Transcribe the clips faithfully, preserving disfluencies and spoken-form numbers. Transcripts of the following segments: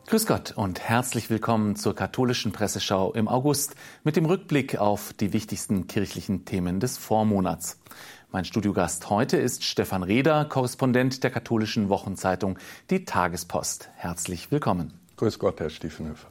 Grüß Gott und herzlich willkommen zur Katholischen Presseschau im August mit dem Rückblick auf die wichtigsten kirchlichen Themen des Vormonats. Mein Studiogast heute ist Stefan Rehder, Korrespondent der katholischen Wochenzeitung Die Tagespost. Herzlich willkommen. Grüß Gott, Herr Stiefenhofer.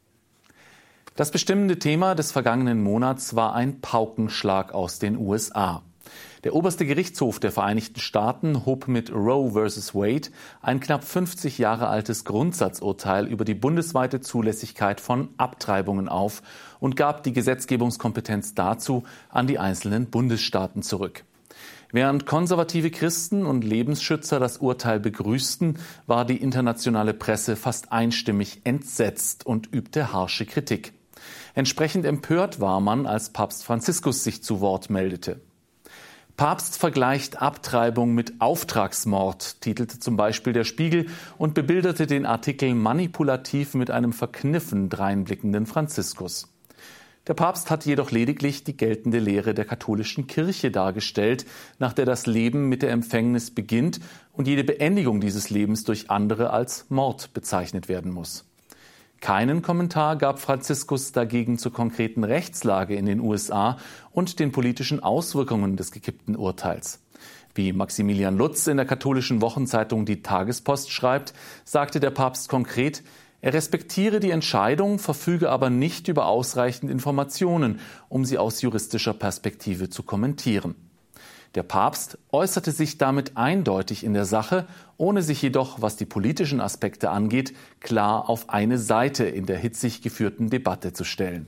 Das bestimmende Thema des vergangenen Monats war ein Paukenschlag aus den U S A. Der oberste Gerichtshof der Vereinigten Staaten hob mit Roe versus Wade ein knapp fünfzig Jahre altes Grundsatzurteil über die bundesweite Zulässigkeit von Abtreibungen auf und gab die Gesetzgebungskompetenz dazu an die einzelnen Bundesstaaten zurück. Während konservative Christen und Lebensschützer das Urteil begrüßten, war die internationale Presse fast einstimmig entsetzt und übte harsche Kritik. Entsprechend empört war man, als Papst Franziskus sich zu Wort meldete. Papst vergleicht Abtreibung mit Auftragsmord, titelte zum Beispiel der Spiegel und bebilderte den Artikel manipulativ mit einem verkniffen dreinblickenden Franziskus. Der Papst hat jedoch lediglich die geltende Lehre der katholischen Kirche dargestellt, nach der das Leben mit der Empfängnis beginnt und jede Beendigung dieses Lebens durch andere als Mord bezeichnet werden muss. Keinen Kommentar gab Franziskus dagegen zur konkreten Rechtslage in den U S A und den politischen Auswirkungen des gekippten Urteils. Wie Maximilian Lutz in der katholischen Wochenzeitung Die Tagespost schreibt, sagte der Papst konkret, er respektiere die Entscheidung, verfüge aber nicht über ausreichend Informationen, um sie aus juristischer Perspektive zu kommentieren. Der Papst äußerte sich damit eindeutig in der Sache, ohne sich jedoch, was die politischen Aspekte angeht, klar auf eine Seite in der hitzig geführten Debatte zu stellen.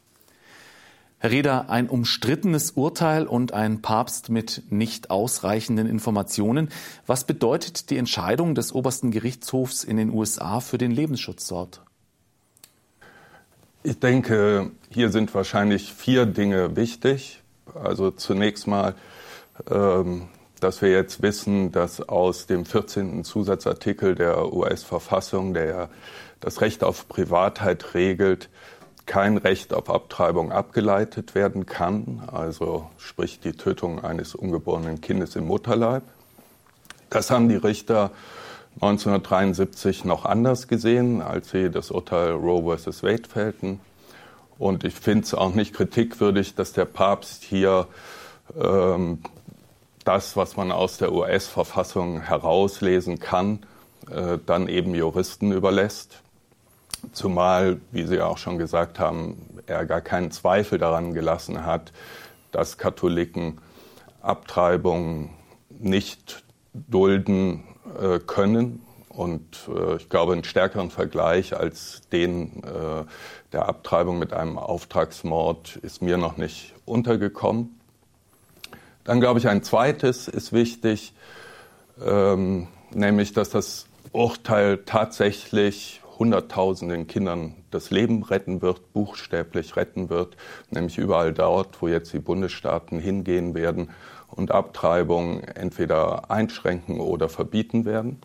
Herr Rehder, ein umstrittenes Urteil und ein Papst mit nicht ausreichenden Informationen. Was bedeutet die Entscheidung des obersten Gerichtshofs in den U S A für den Lebensschutz dort? Ich denke, hier sind wahrscheinlich vier Dinge wichtig. Also zunächst mal, dass wir jetzt wissen, dass aus dem vierzehnten Zusatzartikel der U S-Verfassung, der das Recht auf Privatheit regelt, kein Recht auf Abtreibung abgeleitet werden kann, also sprich die Tötung eines ungeborenen Kindes im Mutterleib. Das haben die Richter neunzehnhundertdreiundsiebzig noch anders gesehen, als sie das Urteil Roe versus Wade fällten. Und ich finde es auch nicht kritikwürdig, dass der Papst hier ähm, das, was man aus der U S-Verfassung herauslesen kann, äh, dann eben Juristen überlässt. Zumal, wie Sie auch schon gesagt haben, er gar keinen Zweifel daran gelassen hat, dass Katholiken Abtreibungen nicht dulden äh, können. Und äh, ich glaube, einen stärkeren Vergleich als den äh, der Abtreibung mit einem Auftragsmord ist mir noch nicht untergekommen. Dann glaube ich, ein zweites ist wichtig, ähm, nämlich, dass das Urteil tatsächlich Hunderttausenden Kindern das Leben retten wird, buchstäblich retten wird, nämlich überall dort, wo jetzt die Bundesstaaten hingehen werden und Abtreibungen entweder einschränken oder verbieten werden.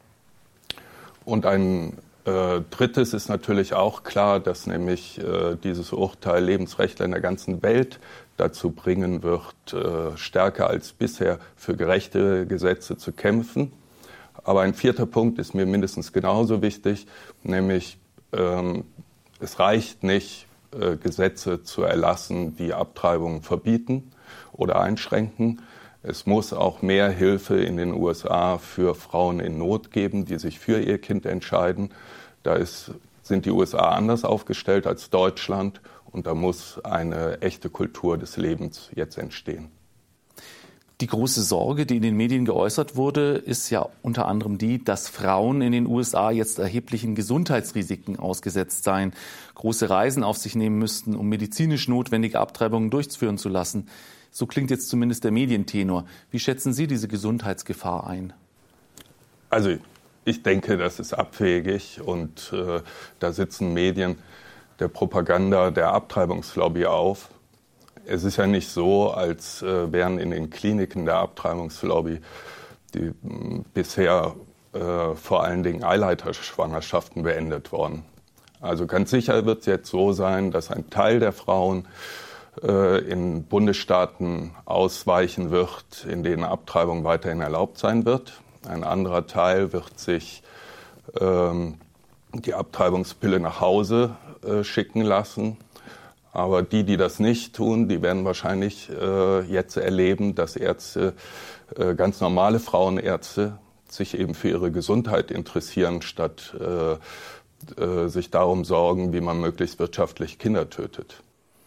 Und ein äh, drittes ist natürlich auch klar, dass nämlich äh, dieses Urteil Lebensrechtler in der ganzen Welt dazu bringen wird, äh, stärker als bisher für gerechte Gesetze zu kämpfen. Aber ein vierter Punkt ist mir mindestens genauso wichtig, nämlich ähm, es reicht nicht, äh, Gesetze zu erlassen, die Abtreibungen verbieten oder einschränken. Es muss auch mehr Hilfe in den U S A für Frauen in Not geben, die sich für ihr Kind entscheiden. Da ist, sind die U S A anders aufgestellt als Deutschland. Und da muss eine echte Kultur des Lebens jetzt entstehen. Die große Sorge, die in den Medien geäußert wurde, ist ja unter anderem die, dass Frauen in den U S A jetzt erheblichen Gesundheitsrisiken ausgesetzt seien, große Reisen auf sich nehmen müssten, um medizinisch notwendige Abtreibungen durchführen zu lassen. So klingt jetzt zumindest der Medientenor. Wie schätzen Sie diese Gesundheitsgefahr ein? Also ich denke, das ist abwegig und äh, da sitzen Medien der Propaganda der Abtreibungslobby auf. Es ist ja nicht so, als äh, wären in den Kliniken der Abtreibungslobby die m, bisher äh, vor allen Dingen Eileiterschwangerschaften beendet worden. Also ganz sicher wird es jetzt so sein, dass ein Teil der Frauen äh, in Bundesstaaten ausweichen wird, in denen Abtreibung weiterhin erlaubt sein wird. Ein anderer Teil wird sich ähm, die Abtreibungspille nach Hause äh, schicken lassen. Aber die, die das nicht tun, die werden wahrscheinlich äh, jetzt erleben, dass Ärzte, äh, ganz normale Frauenärzte, sich eben für ihre Gesundheit interessieren, statt äh, äh, sich darum sorgen, wie man möglichst wirtschaftlich Kinder tötet.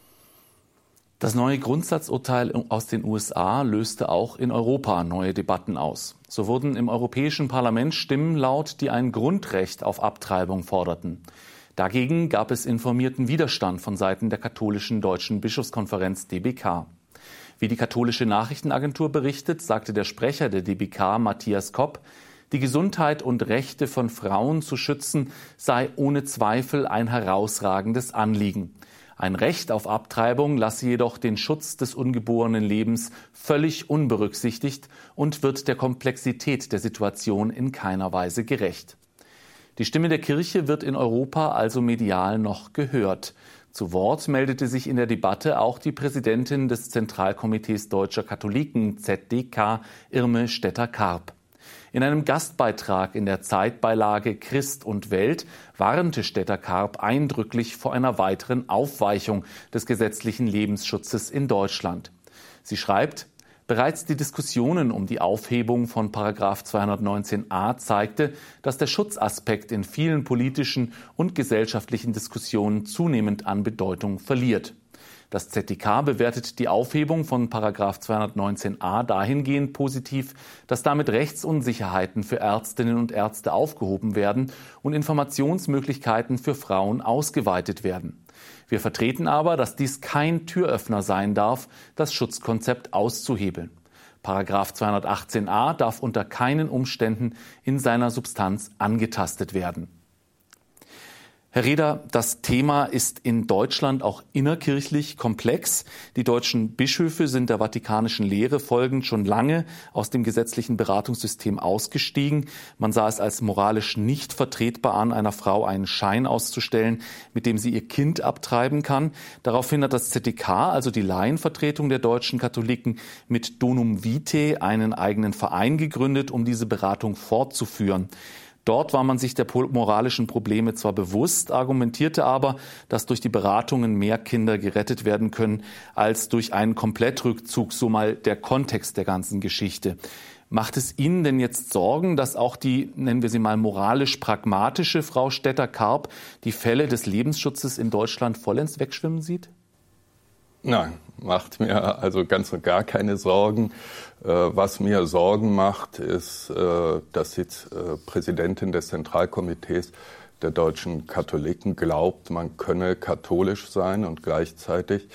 Das neue Grundsatzurteil aus den U S A löste auch in Europa neue Debatten aus. So wurden im Europäischen Parlament Stimmen laut, die ein Grundrecht auf Abtreibung forderten. Dagegen gab es informierten Widerstand von Seiten der katholischen Deutschen Bischofskonferenz D B K. Wie die katholische Nachrichtenagentur berichtet, sagte der Sprecher der D B K, Matthias Kopp, die Gesundheit und Rechte von Frauen zu schützen sei ohne Zweifel ein herausragendes Anliegen. Ein Recht auf Abtreibung lasse jedoch den Schutz des ungeborenen Lebens völlig unberücksichtigt und wird der Komplexität der Situation in keiner Weise gerecht. Die Stimme der Kirche wird in Europa also medial noch gehört. Zu Wort meldete sich in der Debatte auch die Präsidentin des Zentralkomitees Deutscher Katholiken, Z D K, Irme Stetter-Karp. In einem Gastbeitrag in der Zeitbeilage Christ und Welt warnte Stetter-Karp eindrücklich vor einer weiteren Aufweichung des gesetzlichen Lebensschutzes in Deutschland. Sie schreibt: Bereits die Diskussionen um die Aufhebung von Paragraph zweihundertneunzehn a zeigte, dass der Schutzaspekt in vielen politischen und gesellschaftlichen Diskussionen zunehmend an Bedeutung verliert. Das Z D K bewertet die Aufhebung von Paragraph zweihundertneunzehn a dahingehend positiv, dass damit Rechtsunsicherheiten für Ärztinnen und Ärzte aufgehoben werden und Informationsmöglichkeiten für Frauen ausgeweitet werden. Wir vertreten aber, dass dies kein Türöffner sein darf, das Schutzkonzept auszuhebeln. Paragraph zweihundertachtzehn a darf unter keinen Umständen in seiner Substanz angetastet werden. Herr Reder, das Thema ist in Deutschland auch innerkirchlich komplex. Die deutschen Bischöfe sind der vatikanischen Lehre folgend schon lange aus dem gesetzlichen Beratungssystem ausgestiegen. Man sah es als moralisch nicht vertretbar an, einer Frau einen Schein auszustellen, mit dem sie ihr Kind abtreiben kann. Daraufhin hat das Z D K, also die Laienvertretung der deutschen Katholiken, mit Donum Vitae einen eigenen Verein gegründet, um diese Beratung fortzuführen. Dort war man sich der moralischen Probleme zwar bewusst, argumentierte aber, dass durch die Beratungen mehr Kinder gerettet werden können als durch einen Komplettrückzug, so mal der Kontext der ganzen Geschichte. Macht es Ihnen denn jetzt Sorgen, dass auch die, nennen wir sie mal, moralisch pragmatische Frau Stetter-Karp die Fälle des Lebensschutzes in Deutschland vollends wegschwimmen sieht? Nein, macht mir also ganz und gar keine Sorgen. Was mir Sorgen macht, ist, dass die Präsidentin des Zentralkomitees der deutschen Katholiken glaubt, man könne katholisch sein und gleichzeitig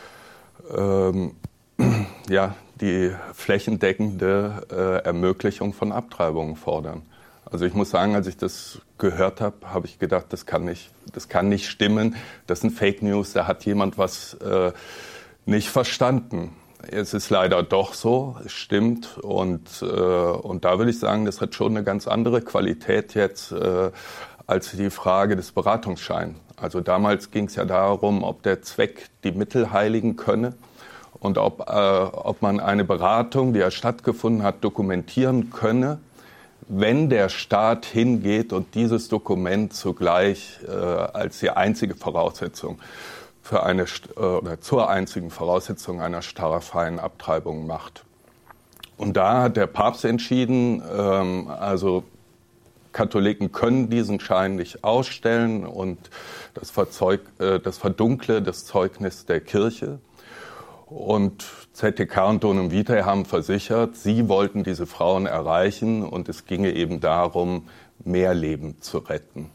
ähm, ja, die flächendeckende äh, Ermöglichung von Abtreibungen fordern. Also ich muss sagen, als ich das gehört habe, habe ich gedacht, das kann nicht, das kann nicht stimmen. Das sind Fake News, da hat jemand was äh, nicht verstanden. Es ist leider doch so, es stimmt. Und, äh, und da will ich sagen, das hat schon eine ganz andere Qualität jetzt äh, als die Frage des Beratungsscheins. Also damals ging es ja darum, ob der Zweck die Mittel heiligen könne und ob, äh, ob man eine Beratung, die ja stattgefunden hat, dokumentieren könne, wenn der Staat hingeht und dieses Dokument zugleich äh, als die einzige Voraussetzung für eine äh, oder zur einzigen Voraussetzung einer straffreien Abtreibung macht. Und da hat der Papst entschieden, ähm, also Katholiken können diesen Schein nicht ausstellen und das, verzeug, äh, das verdunkle das Zeugnis der Kirche. Und Z D K und Donum Vitae haben versichert, sie wollten diese Frauen erreichen und es ginge eben darum, mehr Leben zu retten.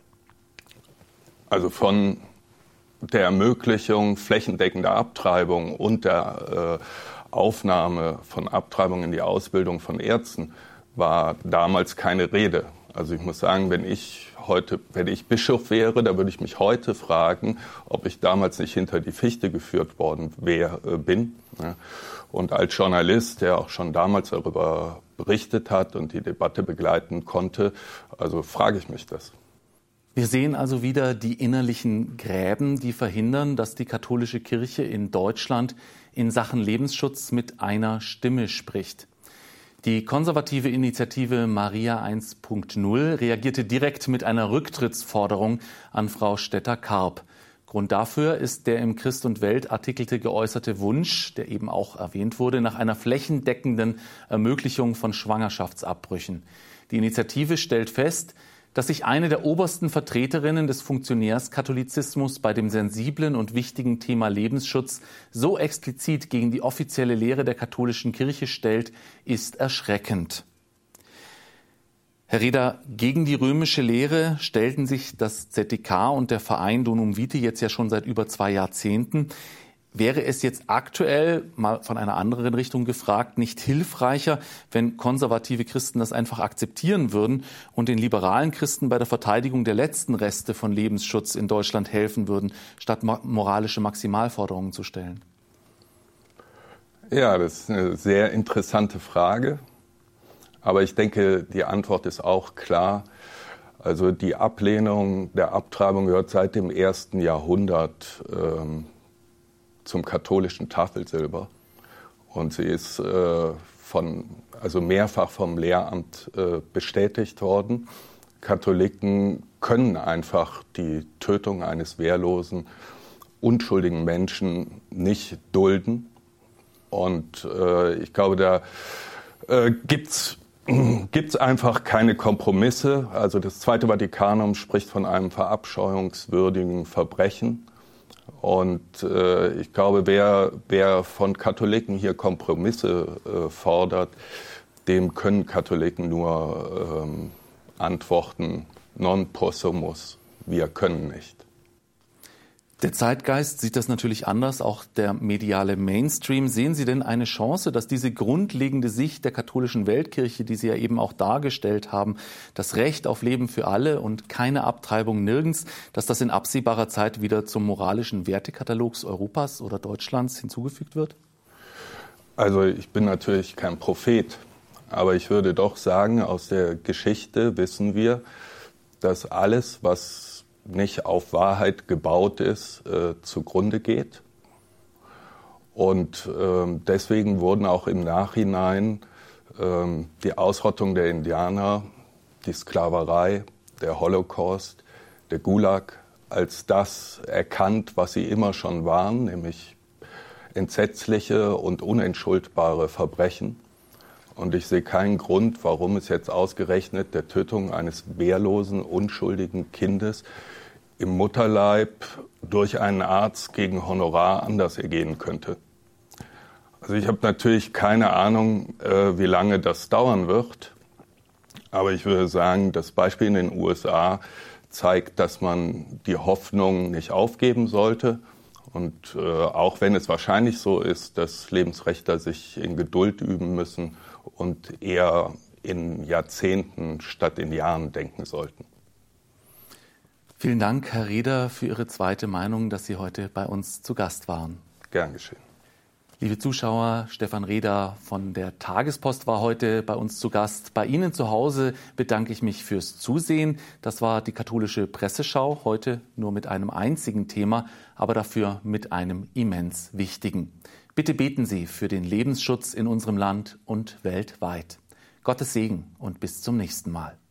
Also von der Ermöglichung flächendeckender Abtreibung und der äh, Aufnahme von Abtreibung in die Ausbildung von Ärzten war damals keine Rede. Also ich muss sagen, wenn ich heute, wenn ich Bischof wäre, da würde ich mich heute fragen, ob ich damals nicht hinter die Fichte geführt worden wär, äh, bin. Ja. Und als Journalist, der auch schon damals darüber berichtet hat und die Debatte begleiten konnte, also frage ich mich das. Wir sehen also wieder die innerlichen Gräben, die verhindern, dass die katholische Kirche in Deutschland in Sachen Lebensschutz mit einer Stimme spricht. Die konservative Initiative Maria eins Punkt null reagierte direkt mit einer Rücktrittsforderung an Frau Stetter-Karp. Grund dafür ist der im Christ und Welt Artikelte geäußerte Wunsch, der eben auch erwähnt wurde, nach einer flächendeckenden Ermöglichung von Schwangerschaftsabbrüchen. Die Initiative stellt fest, dass sich eine der obersten Vertreterinnen des Funktionärskatholizismus bei dem sensiblen und wichtigen Thema Lebensschutz so explizit gegen die offizielle Lehre der katholischen Kirche stellt, ist erschreckend. Herr Reda, gegen die römische Lehre stellten sich das Z D K und der Verein Donum Vitae jetzt ja schon seit über zwei Jahrzehnten. Wäre es jetzt aktuell, mal von einer anderen Richtung gefragt, nicht hilfreicher, wenn konservative Christen das einfach akzeptieren würden und den liberalen Christen bei der Verteidigung der letzten Reste von Lebensschutz in Deutschland helfen würden, statt moralische Maximalforderungen zu stellen? Ja, das ist eine sehr interessante Frage. Aber ich denke, die Antwort ist auch klar. Also die Ablehnung der Abtreibung gehört seit dem ersten Jahrhundert ähm, zum katholischen Tafelsilber. Und sie ist äh, von, also mehrfach vom Lehramt äh, bestätigt worden. Katholiken können einfach die Tötung eines wehrlosen, unschuldigen Menschen nicht dulden. Und äh, ich glaube, da äh, gibt's gibt's einfach keine Kompromisse. Also das Zweite Vatikanum spricht von einem verabscheuungswürdigen Verbrechen. Und äh, ich glaube, wer, wer von Katholiken hier Kompromisse äh, fordert, dem können Katholiken nur ähm, antworten, non possumus, wir können nicht. Der Zeitgeist sieht das natürlich anders, auch der mediale Mainstream. Sehen Sie denn eine Chance, dass diese grundlegende Sicht der katholischen Weltkirche, die Sie ja eben auch dargestellt haben, das Recht auf Leben für alle und keine Abtreibung nirgends, dass das in absehbarer Zeit wieder zum moralischen Wertekatalog Europas oder Deutschlands hinzugefügt wird? Also ich bin natürlich kein Prophet, aber ich würde doch sagen, aus der Geschichte wissen wir, dass alles, was nicht auf Wahrheit gebaut ist, äh, zugrunde geht. Und ähm, deswegen wurden auch im Nachhinein ähm, die Ausrottung der Indianer, die Sklaverei, der Holocaust, der Gulag als das erkannt, was sie immer schon waren, nämlich entsetzliche und unentschuldbare Verbrechen. Und ich sehe keinen Grund, warum es jetzt ausgerechnet der Tötung eines wehrlosen, unschuldigen Kindes im Mutterleib durch einen Arzt gegen Honorar anders ergehen könnte. Also ich habe natürlich keine Ahnung, äh, wie lange das dauern wird. Aber ich würde sagen, das Beispiel in den U S A zeigt, dass man die Hoffnung nicht aufgeben sollte. Und äh, auch wenn es wahrscheinlich so ist, dass Lebensrechtler sich in Geduld üben müssen und eher in Jahrzehnten statt in Jahren denken sollten. Vielen Dank, Herr Reda, für Ihre zweite Meinung, dass Sie heute bei uns zu Gast waren. Gern geschehen. Liebe Zuschauer, Stefan Reda von der Tagespost war heute bei uns zu Gast. Bei Ihnen zu Hause bedanke ich mich fürs Zusehen. Das war die katholische Presseschau, heute nur mit einem einzigen Thema, aber dafür mit einem immens wichtigen. Bitte beten Sie für den Lebensschutz in unserem Land und weltweit. Gottes Segen und bis zum nächsten Mal.